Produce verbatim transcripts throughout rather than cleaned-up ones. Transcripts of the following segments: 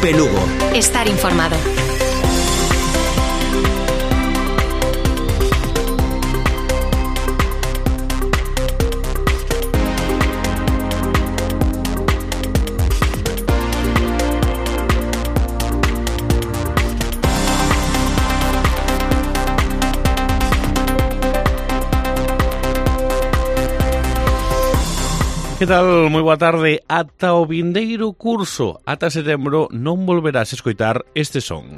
Cope Lugo. Estar informado. Que tal? Moi boa tarde. Ata o vindeiro curso, ata setembro, non volverás a escoitar este son.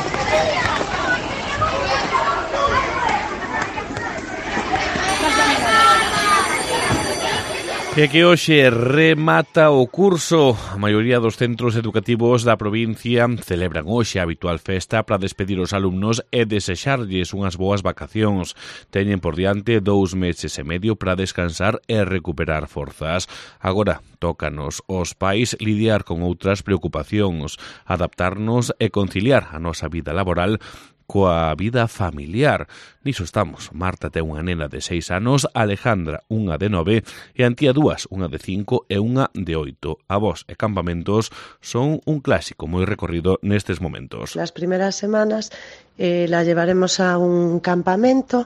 E que hoxe remata o curso. A maioría dos centros educativos da provincia celebran hoxe a habitual festa para despedir os alumnos e desexarlles unhas boas vacacións. Teñen por diante dous meses e medio para descansar e recuperar forzas. Agora, tócanos os pais lidiar con outras preocupacións, adaptarnos e conciliar a nosa vida laboral coa vida familiar. Niso estamos. Marta ten unha nena de seis anos, Alejandra unha de nove e Antía dúas, unha de cinco e unha de oito. Avós e campamentos son un clásico moi recorrido nestes momentos. Las primeras semanas eh, la llevaremos a un campamento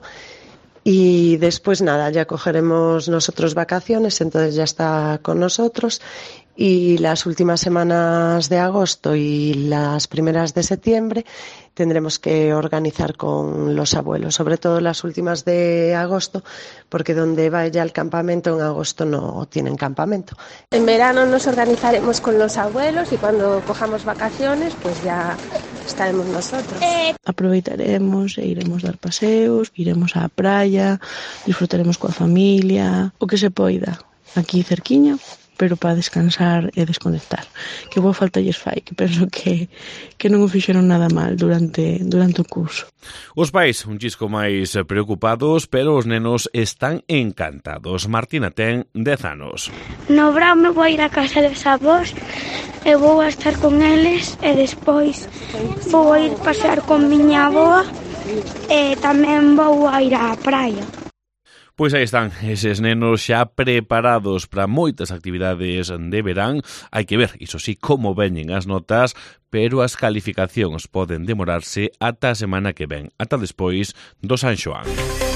y después nada, ya cogeremos nosotros vacaciones, entonces ya está con nosotros. Y las últimas semanas de agosto y las primeras de septiembre tendremos que organizar con los abuelos, sobre todo las últimas de agosto, porque donde vaya al campamento en agosto no tienen campamento. En verano nos organizaremos con los abuelos y cuando cojamos vacaciones pues ya estaremos nosotros. Eh. Aproveitaremos e iremos dar paseos, iremos á praia, disfrutaremos coa familia, o que se poida, aquí cerquiña, pero para descansar e desconectar. Que boa falta lles fai, que penso que, que non o fixeron nada mal durante, durante o curso. Os pais un chisco máis preocupados, pero os nenos están encantados. Martina ten dez anos. No verão me vou ir a casa dos avós e vou a estar con eles e despois vou a ir pasear con miña avoa e tamén vou a ir á praia. Pois aí están eses nenos xa preparados para moitas actividades de verán. Hai que ver, iso sí, como veñen as notas, pero as calificacións poden demorarse ata a semana que ven, ata despois do San Xoán.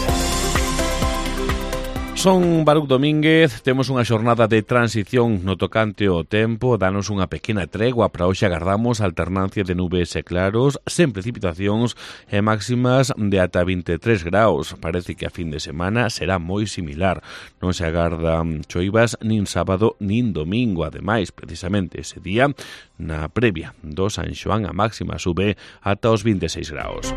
Son Baruc Domínguez, temos unha xornada de transición no tocante ao tempo, danos unha pequena tregua para hoxe agardamos alternancia de nubes e claros, sen precipitacións e máximas de ata vinte e tres graus. Parece que a fin de semana será moi similar. Non se agardan choivas nin sábado nin domingo. Ademais, precisamente ese día, na previa do San Xoán, a máxima sube ata os vinte e seis graus.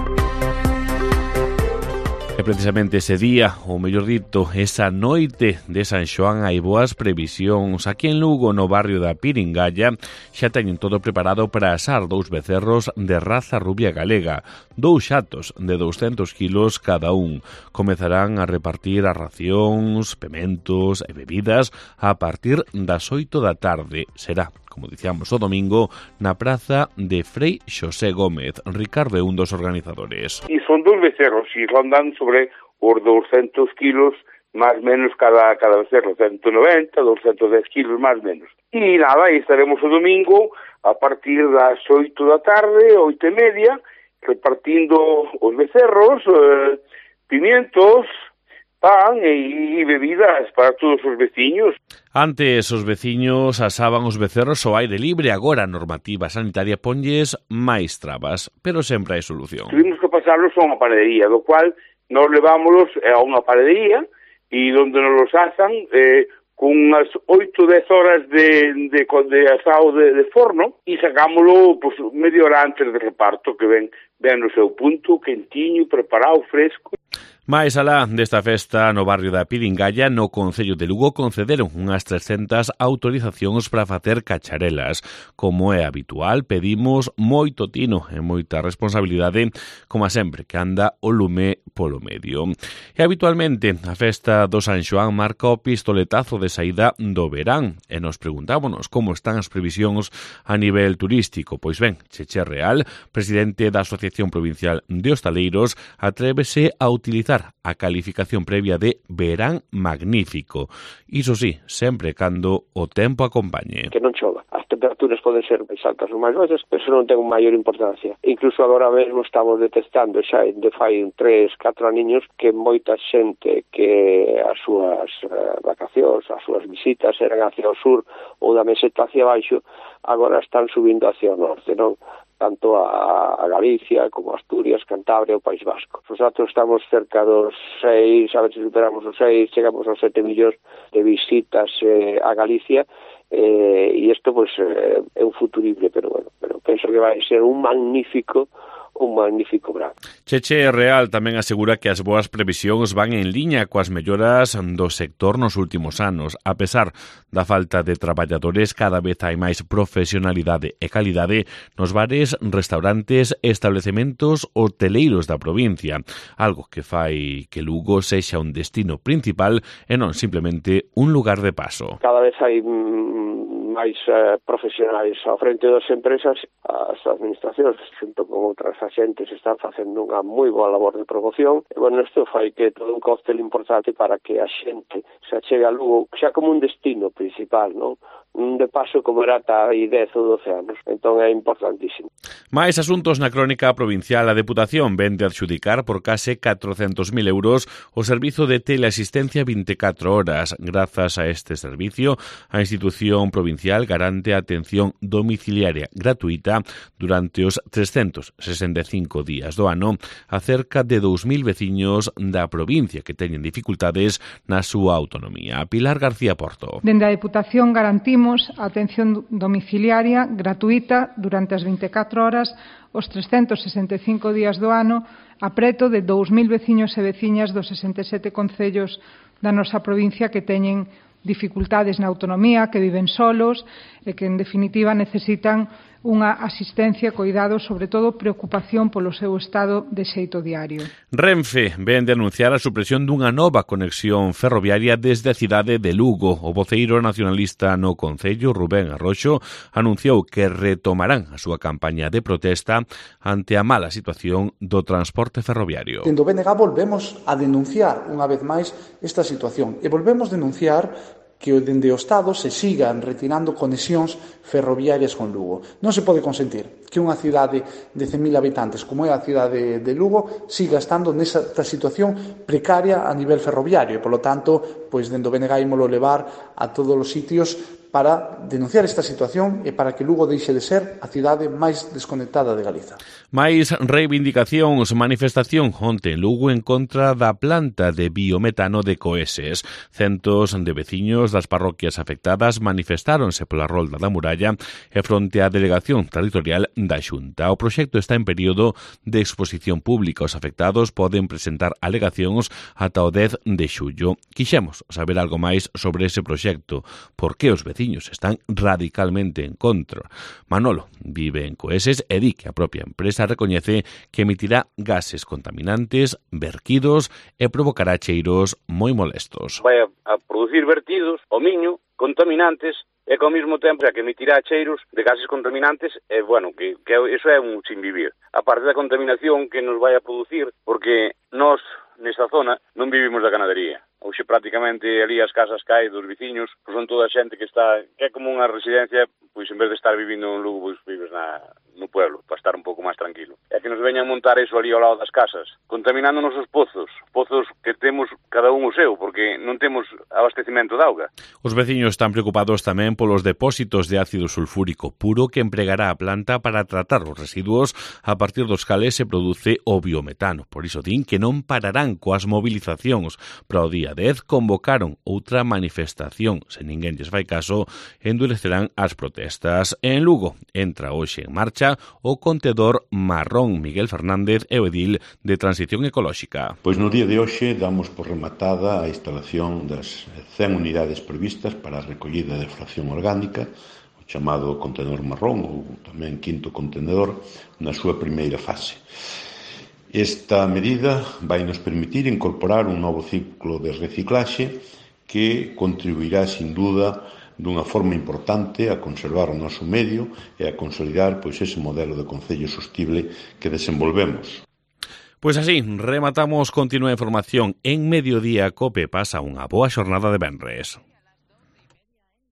E precisamente ese día, ou mellor dito, esa noite de San Xoán hai boas previsións. Aquí en Lugo, no barrio da Piringalla, xa teñen todo preparado para asar dous becerros de raza rubia galega, dous xatos de douscentos kilos cada un. Comezarán a repartir as racións, pementos e bebidas a partir das oito da tarde. Será, como dicíamos o domingo, na praza de Frei Xosé Gómez. Ricardo é un dos organizadores. E son dous becerros, e rondan sobre os douscentos kilos, máis menos cada, cada becerro, ciento noventa, doscientos dez kilos, máis menos. E nada, aí estaremos o domingo a partir das oito da tarde, oito e media, repartindo os becerros, eh, pimientos, pan e, e bebidas para todos os veciños. Antes os veciños asaban os becerros ao aire libre, agora a normativa sanitaria ponlles máis trabas, pero sempre hai solución. Tuvimos que pasarlos a unha panadería, do cual nos levámonos a unha panadería e onde nos los asan eh, con unhas oito dez horas de, de, de asado de, de forno e sacámoslo pues, media hora antes de reparto, que ven, ven no seu punto, quentiño, preparado, fresco. Mais alá desta festa no barrio da Piringalla, no Concello de Lugo concederon unhas trescentas autorizacións para facer cacharelas. Como é habitual, pedimos moito tino e moita responsabilidade, como sempre, que anda o lume polo medio. E habitualmente a festa do San Xoán marca o pistoletazo de saída do verán e nos preguntámonos como están as previsións a nivel turístico. Pois ben, Cheche Real, presidente da Asociación Provincial de Hostaleiros, atrévese a utilizar a calificación previa de verán magnífico. Iso sí, sempre cando o tempo acompañe. Que non chova. As temperaturas poden ser máis altas ou máis baixas, pero eso non ten maior importancia. Incluso agora mesmo estamos detectando xa de fai tres, catro aniños que moita xente que as súas uh, vacacións, as súas visitas eran hacia o sur ou da meseta hacia baixo, agora están subindo hacia o norte, non? Tanto a, a Galicia como a Asturias, Cantabria ou País Vasco. Nosotros estamos cerca dos seis, a ver se superamos os seis, chegamos aos sete millóns de visitas eh, a Galicia, eh, e isto pues, eh, é un futurible, pero bueno, pero penso que vai ser un magnífico un magnífico verán. Cheche Real tamén asegura que as boas previsións van en liña coas melloras do sector nos últimos anos. A pesar da falta de traballadores, cada vez hai máis profesionalidade e calidade nos bares, restaurantes e establecementos hoteleiros da provincia, algo que fai que Lugo sexa un destino principal e non simplemente un lugar de paso. Cada vez hai máis eh, profesionais ao frente das empresas, as administracións, xunto con outras axentes, están facendo unha moi boa labor de promoción, e, bueno, isto fai que todo un cóctel importante para que a xente se achegue a Lugo xa como un destino principal, non? Un de paso como era ata aí dez ou doce anos, entón é importantísimo. Mais asuntos na crónica provincial. A Deputación vende adxudicar por case catrocentos mil euros o servizo de teleasistencia vinte e catro horas. Grazas a este servicio, a institución provincial garante a atención domiciliaria gratuita durante os trescentos sesenta e cinco días do ano a cerca de dous mil veciños da provincia que teñen dificultades na súa autonomía. Pilar García Porto. Dende a Deputación garantimos a atención domiciliaria gratuita durante as vinte e catro horas os trescentos sesenta e cinco días do ano a preto de dous mil veciños e veciñas dos sesenta e sete concellos da nosa provincia que teñen dificultades na autonomía, que viven solos e que, en definitiva, necesitan unha asistencia, cuidado, sobre todo preocupación polo seu estado de xeito diario. Renfe ven de anunciar a supresión dunha nova conexión ferroviaria desde a cidade de Lugo. O voceiro nacionalista no Concello, Rubén Arroxo, anunciou que retomarán a súa campaña de protesta ante a mala situación do transporte ferroviario. Dende o B N G volvemos a denunciar unha vez máis esta situación e volvemos a denunciar que dende o Estado se sigan retirando conexións ferroviarias con Lugo. Non se pode consentir que unha cidade de cen mil habitantes como é a cidade de Lugo siga estando nesa situación precaria a nivel ferroviario e, polo tanto, pois dende o B N G ímolo levar a todos os sitios para denunciar esta situación e para que Lugo deixe de ser a cidade máis desconectada de Galiza. Mais reivindicacións, manifestación onte en Lugo en contra da planta de biometano de Coeses. Centos de veciños das parroquias afectadas manifestáronse pola rolda da muralla e fronte á delegación territorial da Xunta. O proxecto está en período de exposición pública. Os afectados poden presentar alegacións ata o dez de xullo. Quixemos saber algo máis sobre ese proxecto. Por que os veciños están radicalmente en contra? Manolo vive en Coeses e di que a propia empresa recoñece que emitirá gases contaminantes, verquidos e provocará cheiros moi molestos. Vai a, a producir vertidos, o miño, contaminantes, e que ao mesmo tempo que emitirá cheiros de gases contaminantes, e bueno, que, que eso é un sin vivir. A parte da contaminación que nos vai a producir, porque nós nesta zona non vivimos da ganadería. Hoxe prácticamente ali as casas que hai dos veciños, pois son toda a xente que está, que é como unha residencia, pois en vez de estar vivindo en Lugo, pois vives na, no pueblo, para estar un pouco máis tranquilo. É que nos veñan montar eso ali ao lado das casas, contaminando nosos pozos, pozos que temos cada un o seu, porque non temos abastecimento de auga. Os veciños están preocupados tamén polos depósitos de ácido sulfúrico puro que empregará a planta para tratar os residuos a partir dos cales se produce o biometano. Por iso din que non pararán coas movilizacións. Para o día dez convocaron outra manifestación. Se ninguén lles fai caso, endurecerán as protestas. En Lugo entra hoxe en marcha o contedor marrón. Miguel Fernández é o edil de Transición Ecolóxica. Pois no día de hoxe damos por rematada a instalación das cen unidades previstas para a recollida de fracción orgánica, o chamado contenedor marrón ou tamén quinto contenedor, na súa primeira fase. Esta medida vai nos permitir incorporar un novo ciclo de reciclaxe que contribuirá, sin duda, dunha forma importante a conservar o noso medio e a consolidar pois ese modelo de concello sostible que desenvolvemos. Pois así, rematamos. Continúa a información en Mediodía Cope. Pasa unha boa xornada de venres.